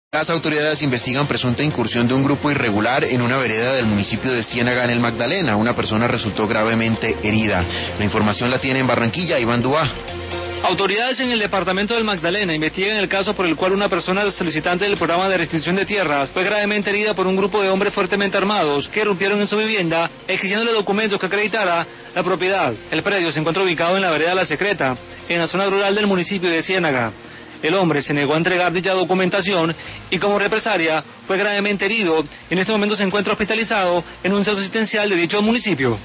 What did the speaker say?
Las autoridades investigan presunta incursión de un grupo irregular en una vereda del municipio de Ciénaga en el Magdalena. Una persona resultó gravemente herida. La información la tiene en Barranquilla, Iván Dubá. Autoridades en el departamento del Magdalena investigan el caso por el cual una persona solicitante del programa de restricción de tierras fue gravemente herida por un grupo de hombres fuertemente armados que irrumpieron en su vivienda exigiéndole documentos que acreditara la propiedad. El predio se encuentra ubicado en la vereda La Secreta, en la zona rural del municipio de Ciénaga. El hombre se negó a entregar dicha documentación y como represalia fue gravemente herido. En este momento se encuentra hospitalizado en un centro asistencial de dicho municipio.